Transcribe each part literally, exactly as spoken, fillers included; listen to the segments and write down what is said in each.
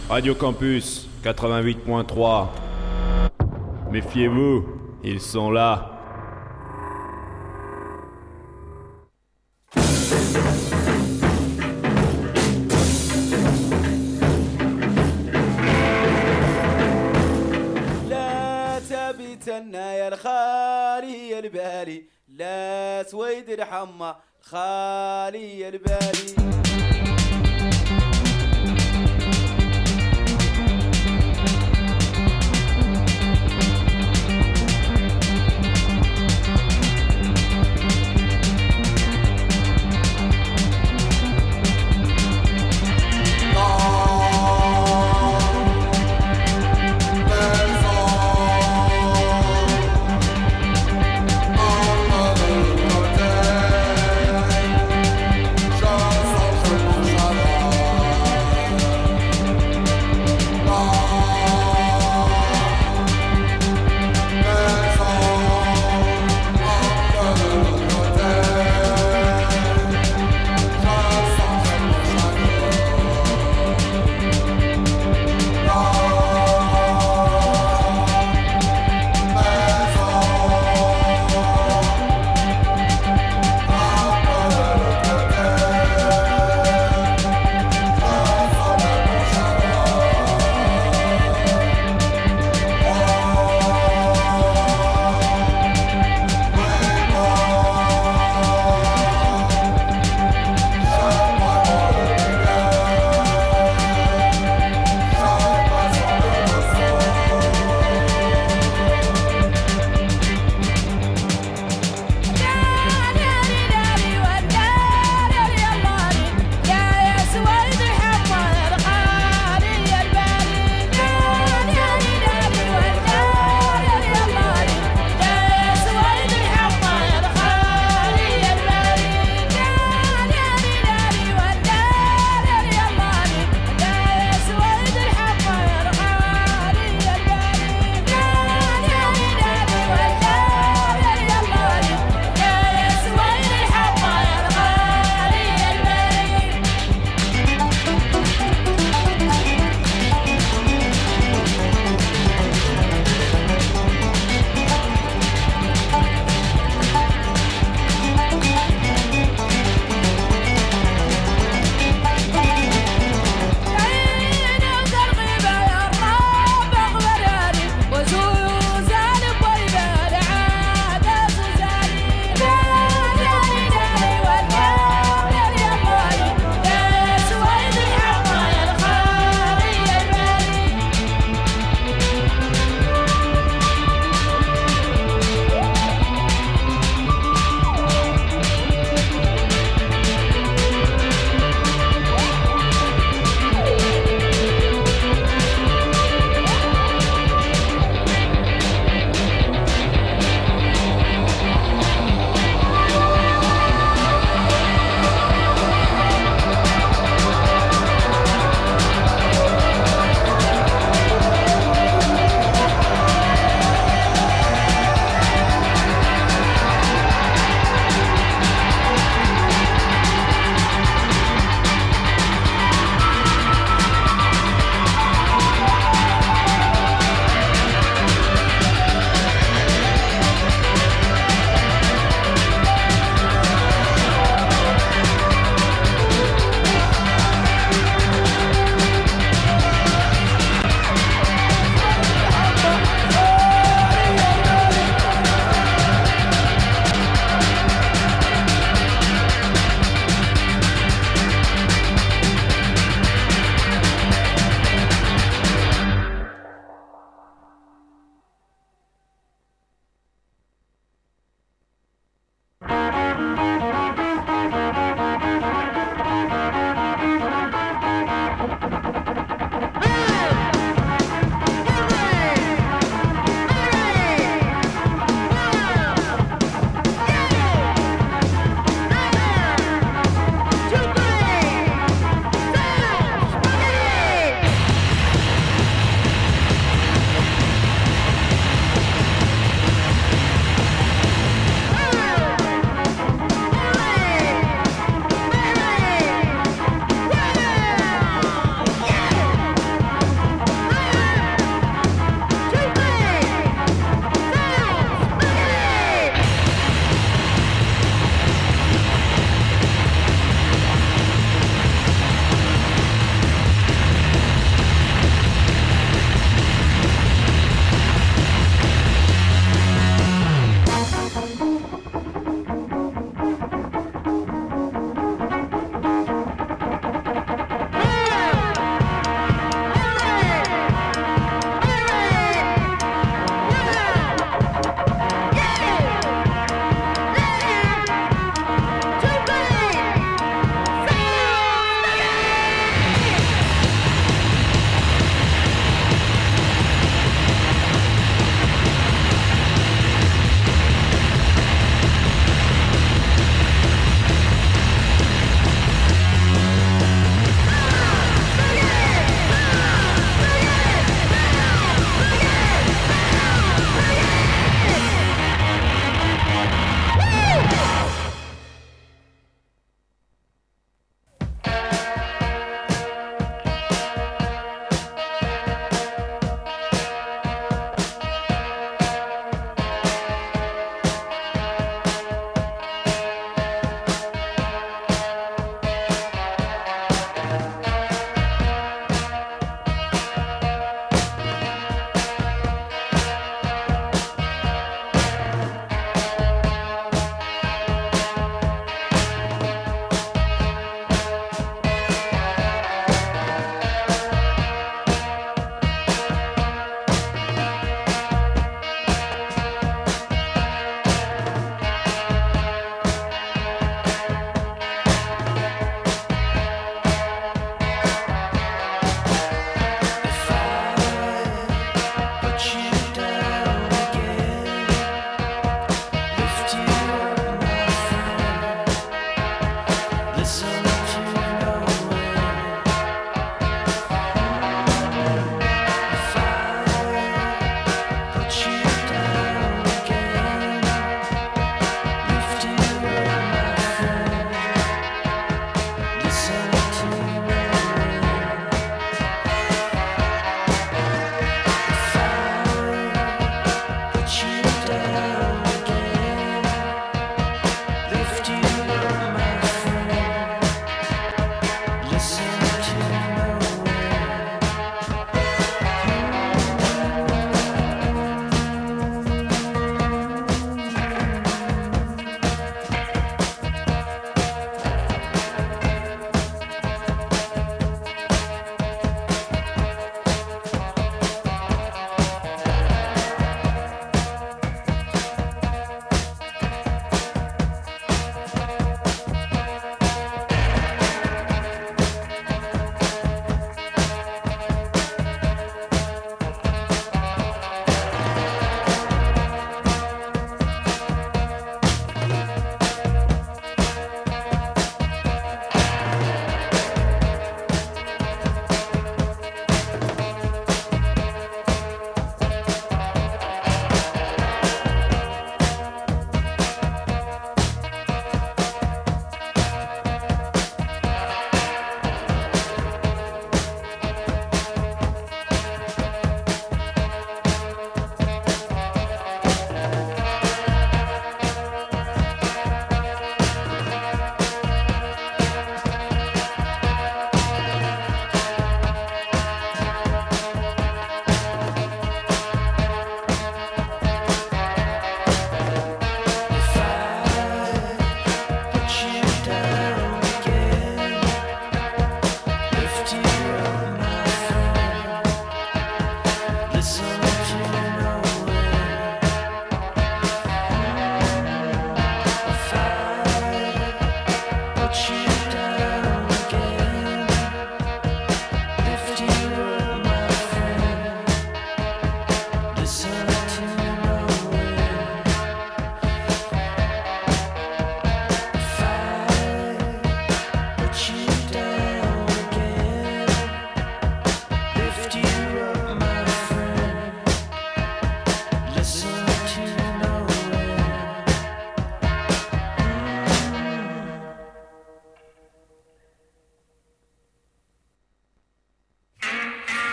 Radio Campus quatre-vingt-huit point trois. Méfiez-vous, ils sont là. لا تبتنا يا الخالي البالي، لا سويد الحمى الخالي البالي. Just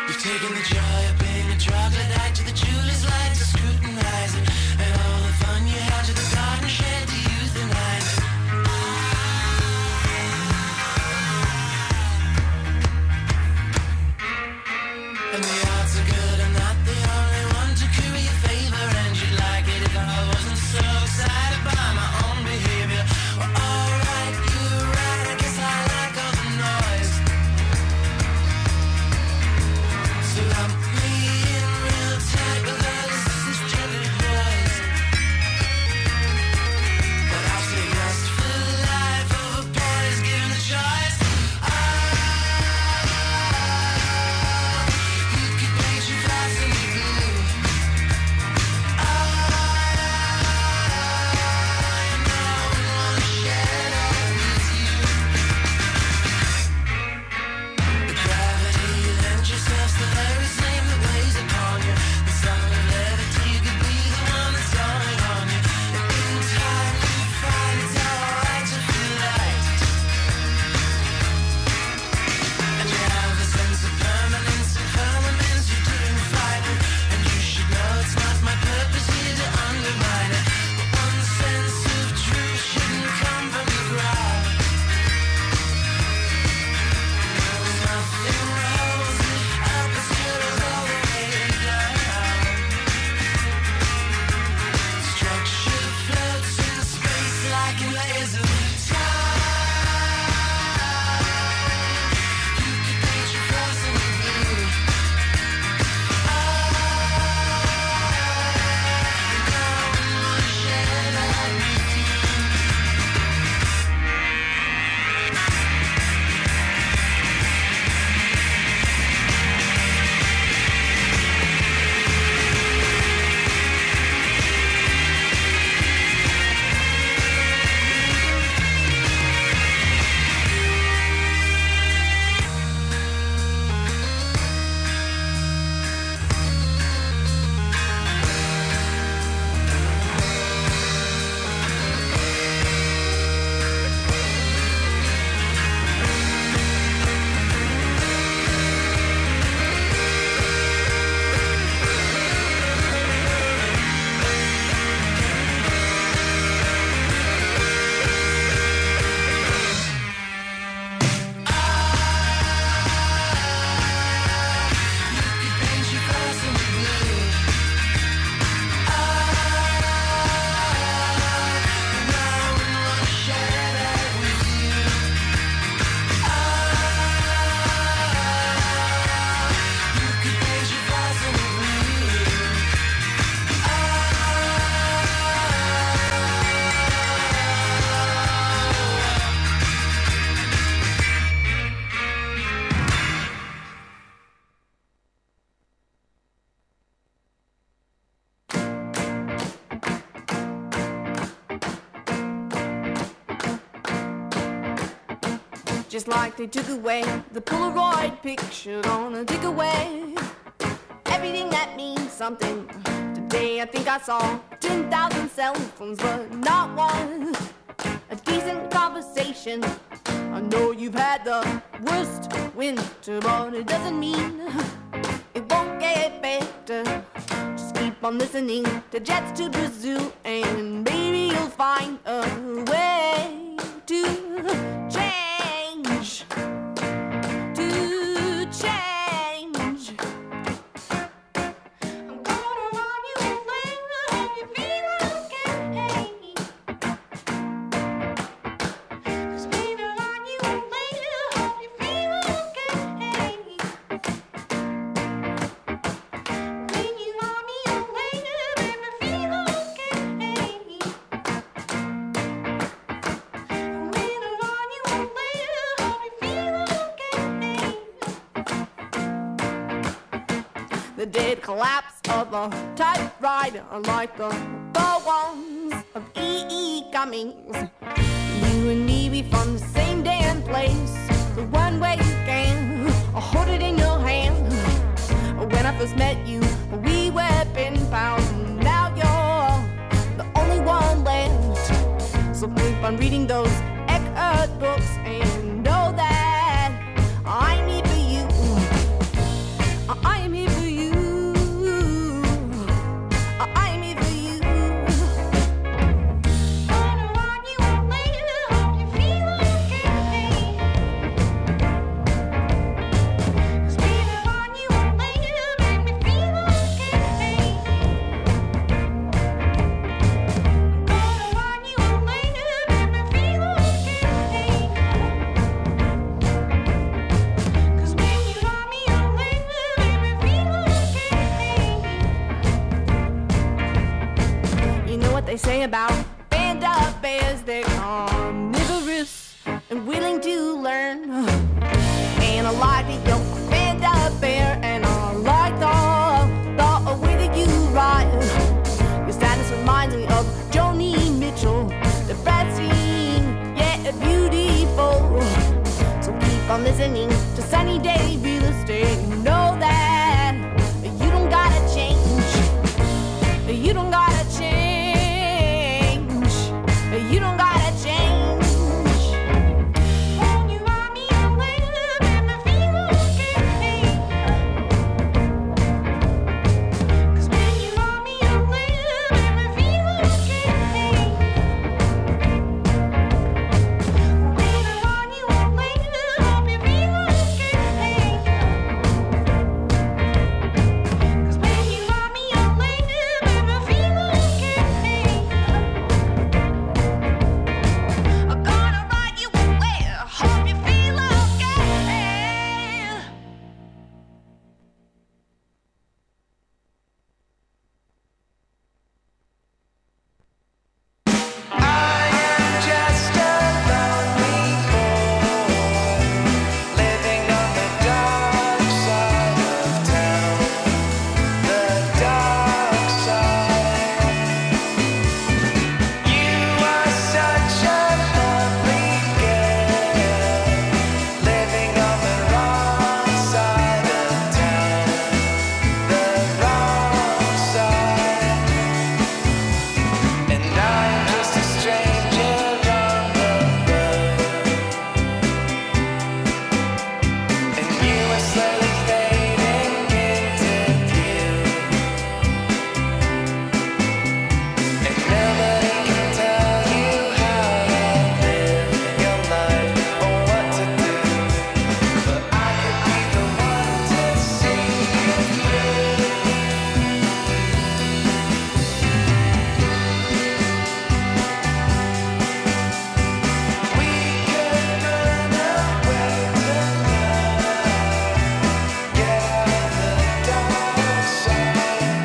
You've taken the joy of being a troglodyte to the Julie's light to scrutinize it, and all the fun you had to the garden shed to euthanize it. And the odds are good, I'm not the only one to curry your favor, and you'd like it if I wasn't so excited by my own behavior. Well, alright, you're right, I guess I like all the noise. So lump me in real tight with all this gently voice. But I'll say lust for life over boys given the choice. Just like they took away the Polaroid picture, gonna take away everything that means something. Today I think I saw ten thousand cell phones, but not one a decent conversation. I know you've had the worst winter, but it doesn't mean it won't get better. Just keep on listening to Jets to Brazil, and maybe you'll find a way to change. To change. I'm gonna run you away, I hope you feel okay. 'Cause maybe run you away, I hope you feel okay. When you run me away, baby, feel okay. When I run you away, I hope you feel okay. The dead collapse of a typewriter, like the poems of E E. Cummings. You and me, we from the same damn place. The one way you can hold it in your hand. When I first met you, we were pen pals. Now you're the only one left. So keep on reading those Eckhart books and know that I'm here for you. say about panda bears? They're carnivorous and willing to learn. And I like the young panda bear, and I like the, the way that you ride. Your status reminds me of Joni Mitchell, the brat scene, yeah, beautiful. So keep on listening to Sunny Day Real Estate. Know that you don't gotta change. You don't gotta change. You don't gotta change. When you want me, I will, and I feel okay. 'Cause when you want me, I will, and I feel okay. When I want you, I will, hope you feel okay. 'Cause when you want me, I will, and I feel okay. I'm gonna write you away, hope you feel okay. I am just a lonely boy living on the dark side of town, the dark side. You are such a lovely girl living on the wrong side of town, the wrong side. And I'm just a stranger on the road, and you are slowly fading into view, and nobody can tell you how to live your life or what to do, but I could be the one to see you through. We could run away tonight, get out of the dark side.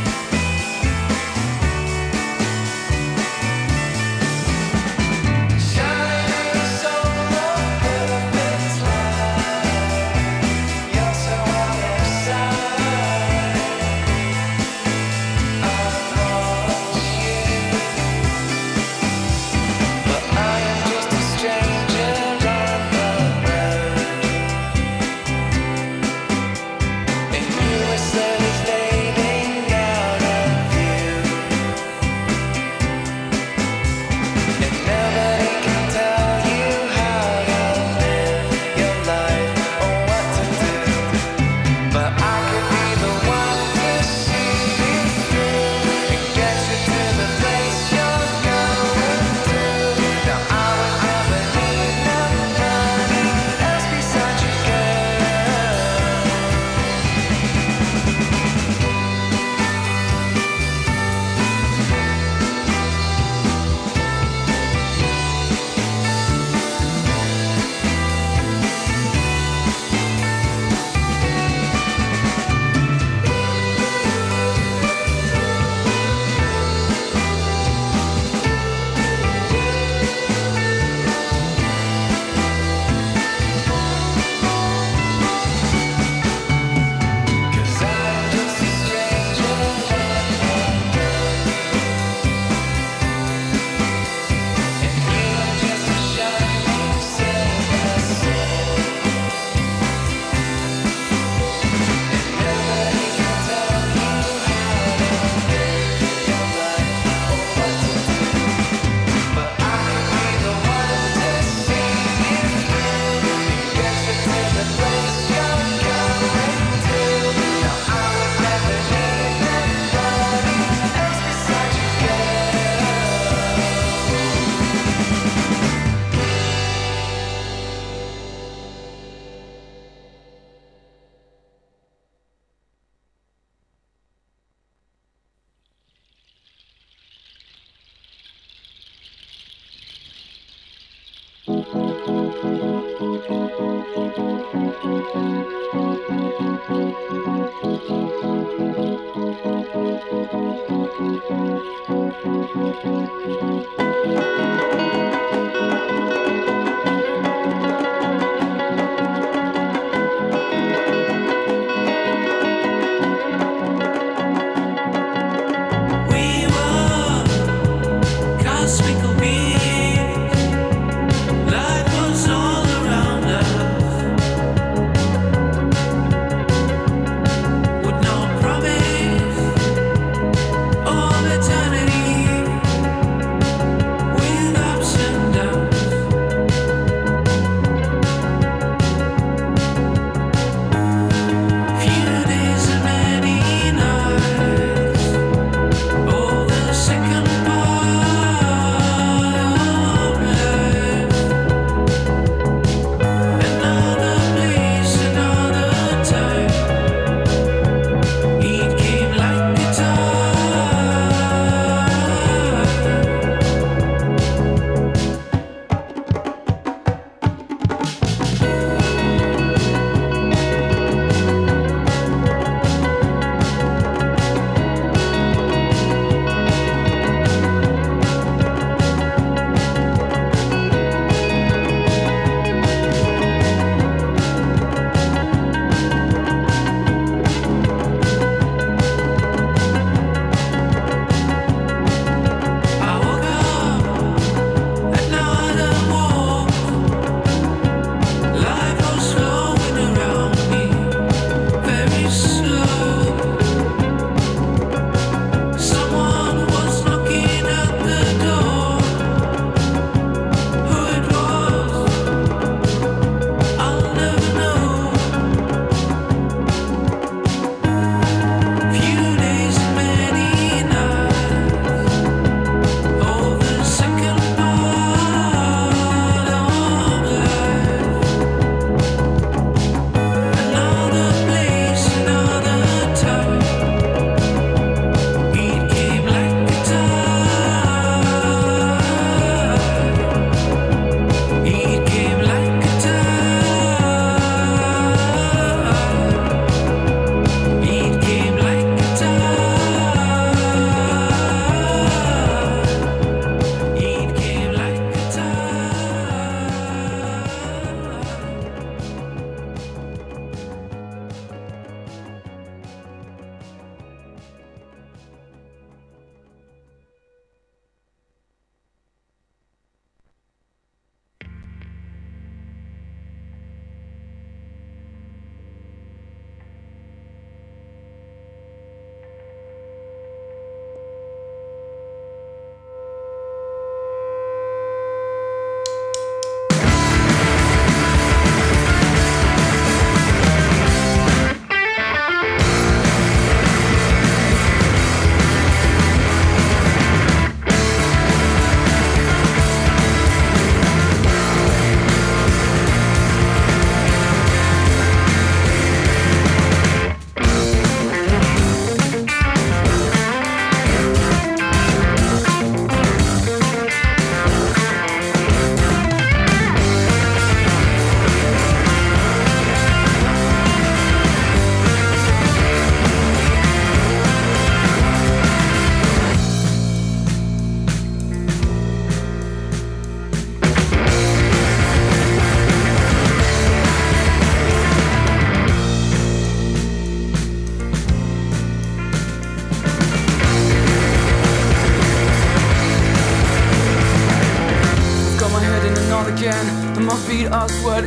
Shining solar, perfect light. You're so out of sight. I want you. But I am just a stranger on the road, and you are slowly fading out of view, and nobody can tell you how to live your life or what to do, but I could be the one to see you through and get you to the place you're going to. Now I would never need nobody else besides you, girl. Cause I'm just a stranger on the road, and you are just a shining silver soul, and nobody can tell you how to live your life or what to do, but I could be the one to see you through and get you to the place you're going to. Now I would never need nobody else besides you, girl.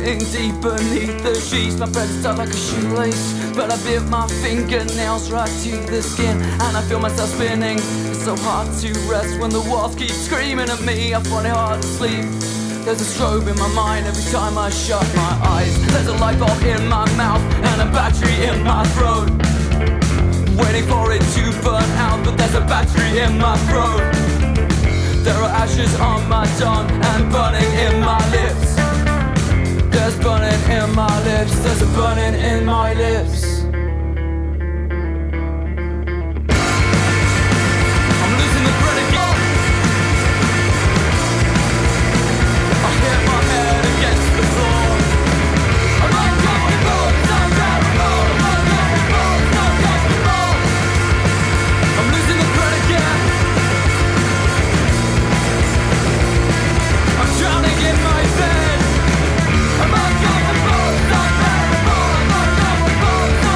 Falling deep beneath the sheets, my breath is tight like a shoelace, but I bit my fingernails right to the skin, and I feel myself spinning. It's so hard to rest when the walls keep screaming at me. I find it hard to sleep. There's a strobe in my mind every time I shut my eyes. There's a light bulb in my mouth and a battery in my throat, waiting for it to burn out, but there's a battery in my throat. There are ashes on my tongue and burning in my lips. There's burning in my lips. There's a burning in my lips. I'm losing the breath again. I hit my head against the floor. I'm uncomfortable, it's unbearable. I'm uncomfortable, it's uncomfortable. I'm losing the breath again. I'm drowning in my bed. I'm uncomfortable, it's unbearable. I'm uncomfortable, it's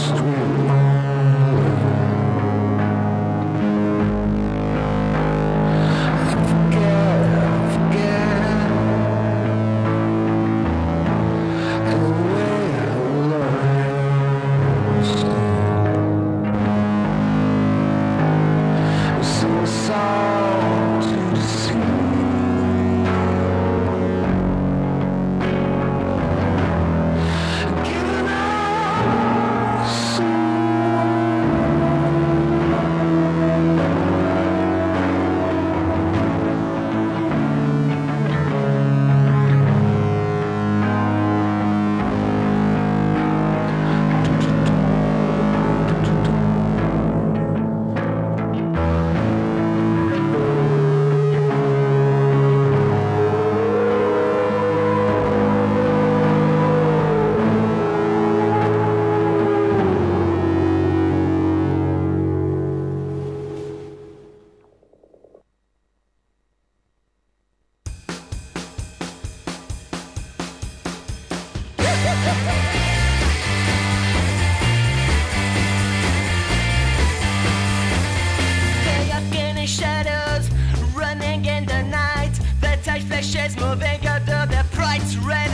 They are skinny shadows running in the night. The tight flashes moving under the bright red.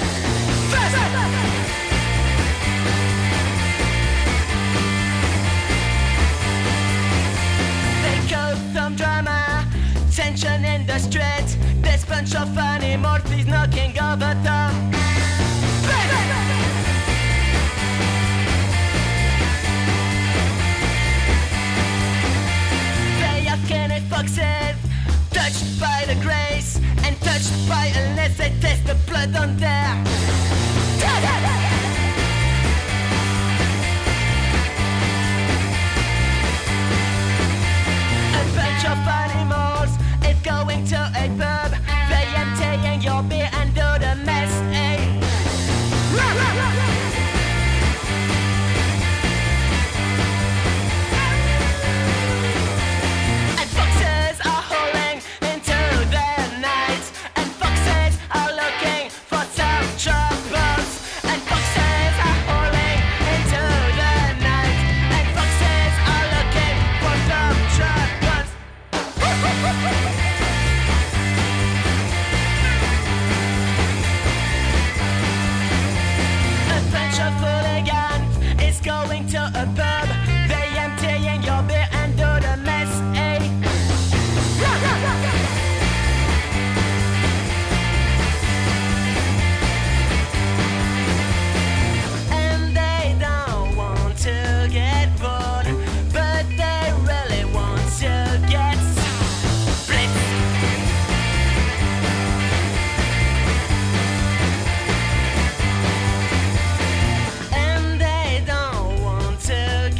They cause some drama, tension in the street. This bunch of animals is knocking over the They are skinny foxes, touched by the grace and touched by unless they taste the blood on their A bunch of animals is going to a pub. They emptying your beer and do the mess, eh? And foxes are howling into the night. And foxes are looking for some troubles. And foxes are howling into the night. And foxes are looking for some troubles. A bunch of hooligans is going to a pub. They emptying your beer and do the mess, eh? And they don't want to get bored, but they really want to get split. And they don't want to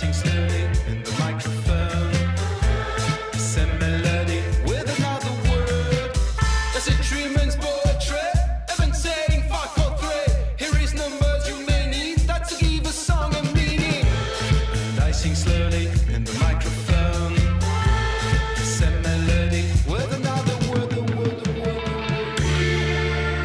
sing slowly in the microphone. Same melody with another word. That's a dreamer's portrait. Even saying five, four, three. Here is numbers you may need. That to give a song a meaning. And I sing slowly in the microphone. Same melody with another word. The word, the word, the word.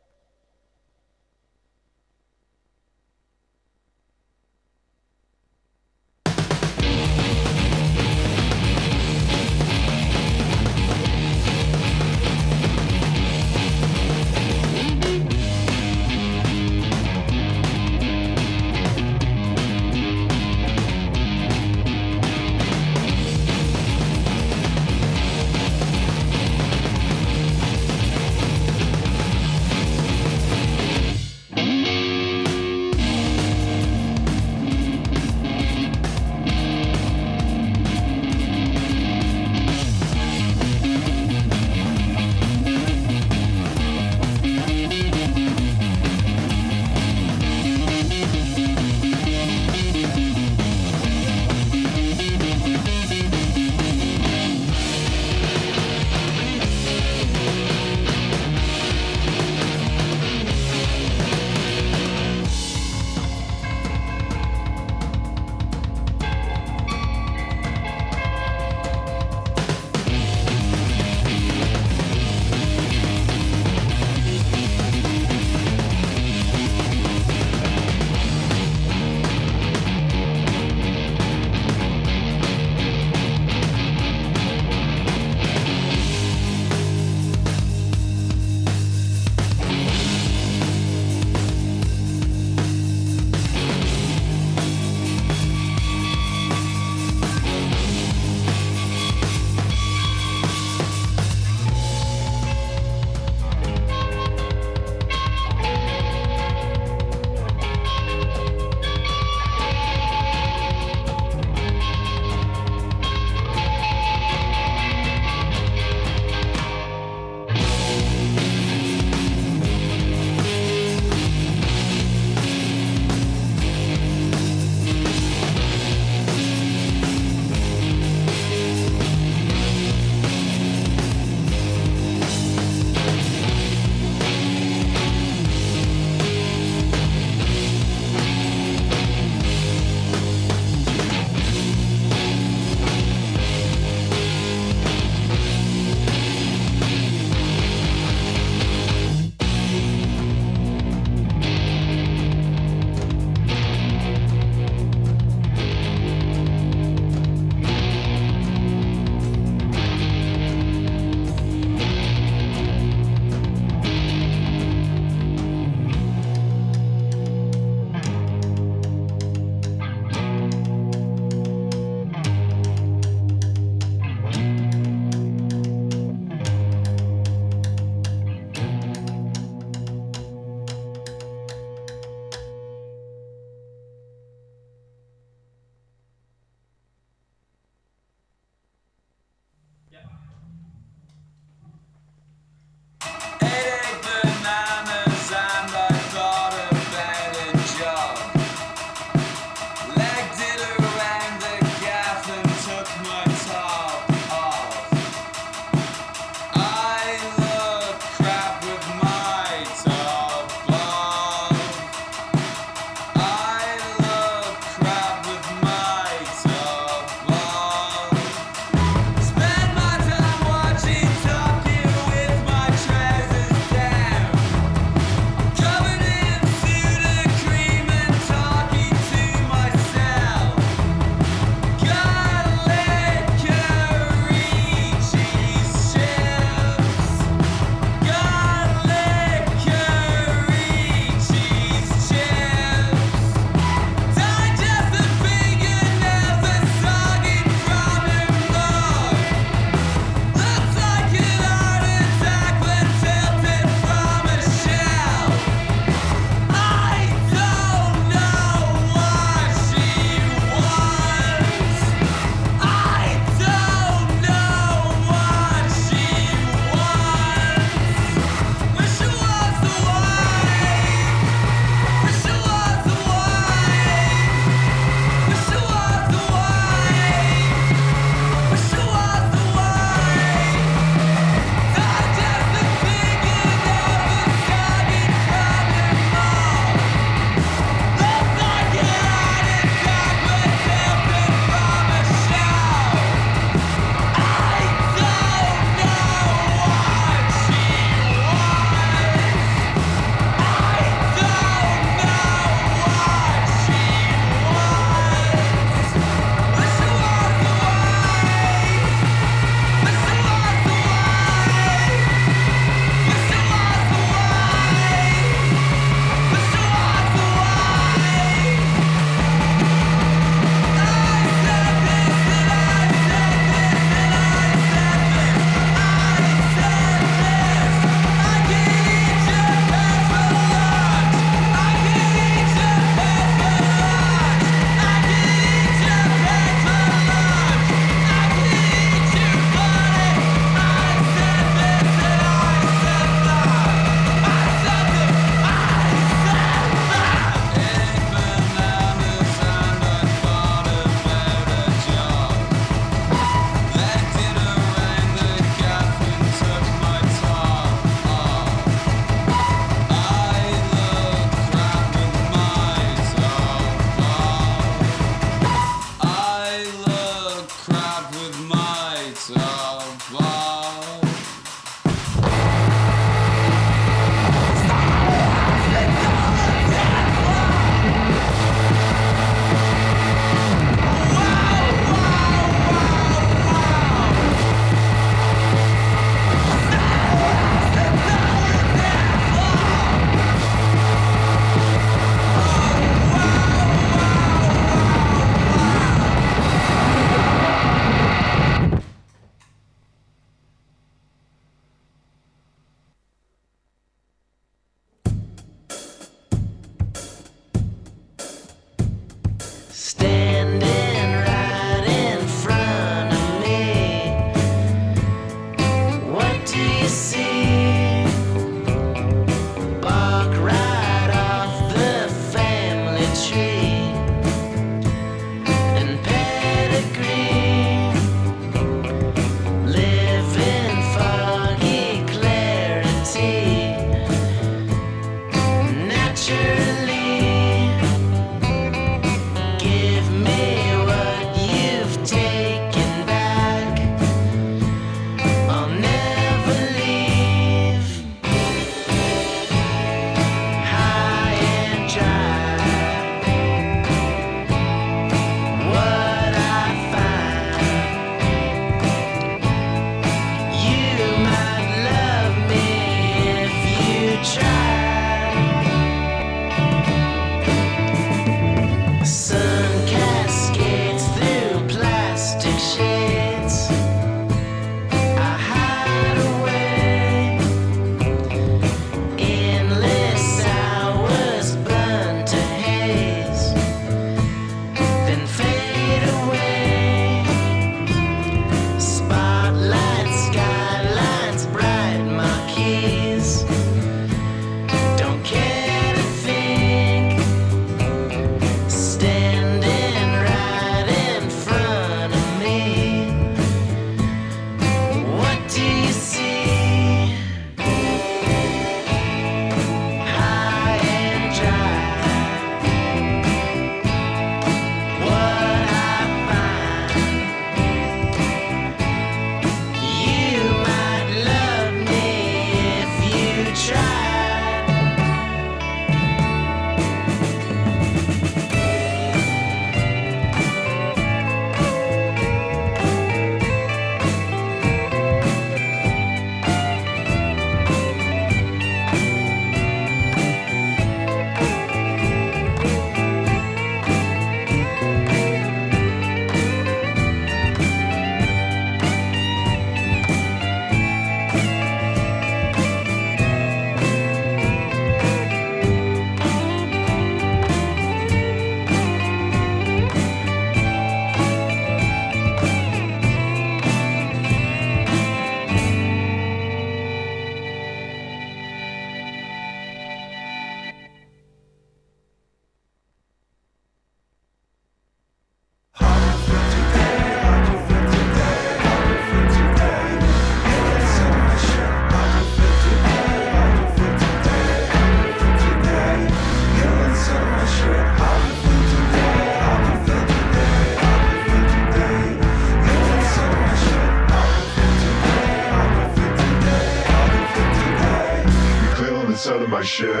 shit.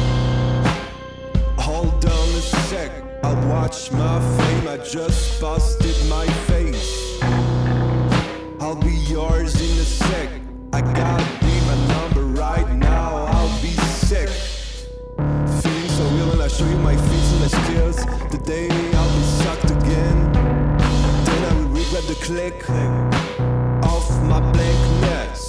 Hold on a sec, I'll watch my fame. I just busted my face. I'll be yours in a sec. I gotta be my number right now. I'll be sick. Feeling so real and I show you my feats and my skills. The day I'll be sucked again. Then I will regret the click of my blankness.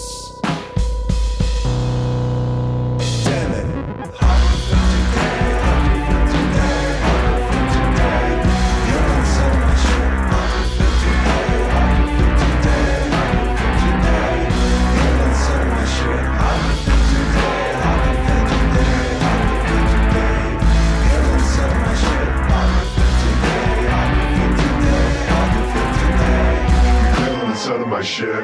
Damn it. How do you feel today? How do you feel today? How do you feel today? You're not so much. How do you feel today? How do you feel today? How do you feel today? You're not so much. How do you feel today? How do you feel today? How do you feel today? You're not so much. How do you feel today? How do you feel today? How do you feel today? You're feeling inside of my shit.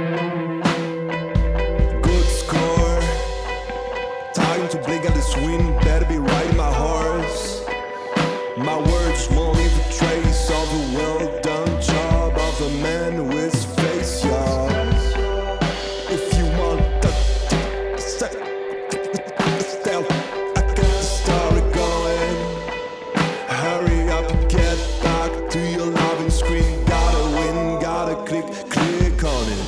Good score. Time to blink at this wind. Better be riding my horse. My words won't leave a trace of a well-done job of a man with his face, y'all. If you want the style, I got the story going. Hurry up and get back to your loving screen. Gotta win, gotta click, click on it.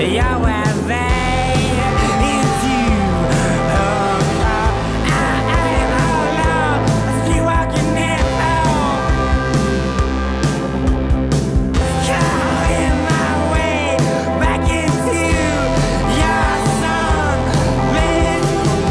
your way into oh, oh, I am all alone. I see walking in home. Calling my way back into your sunlit.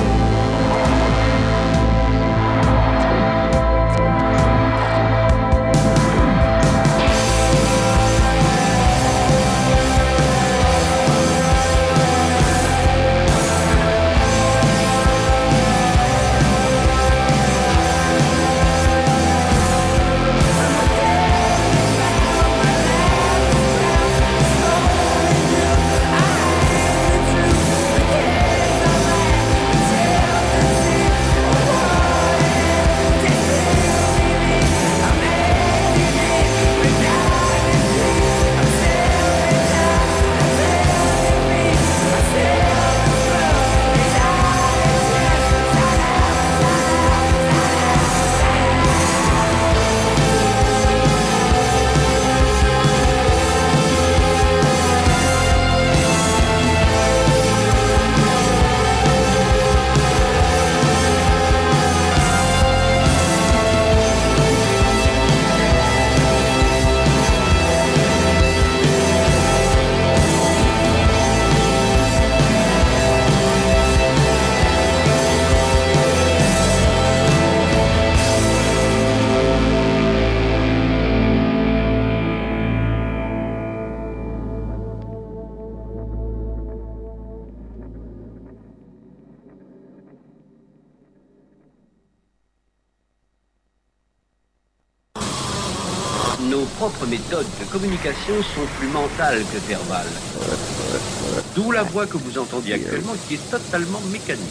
Nos propres méthodes de communication sont plus mentales que verbales. D'où la voix que vous entendiez actuellement qui est totalement mécanique.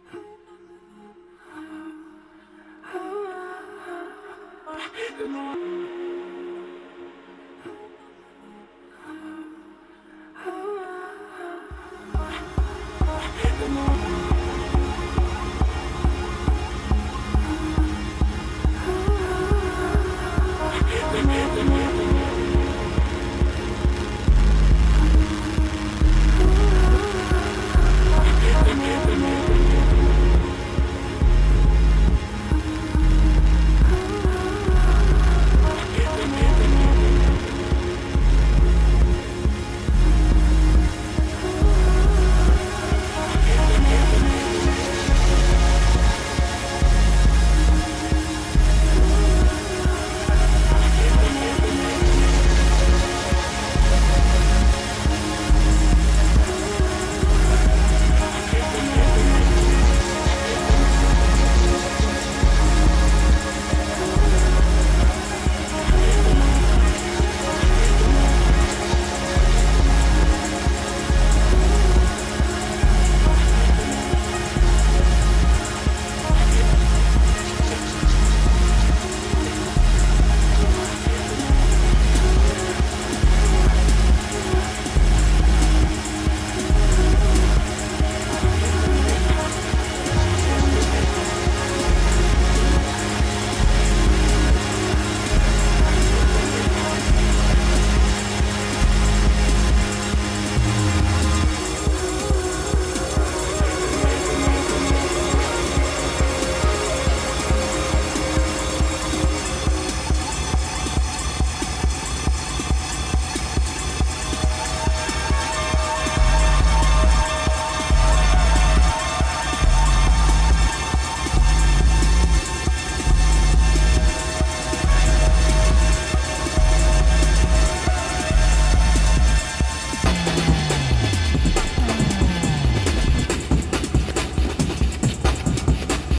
Thank you.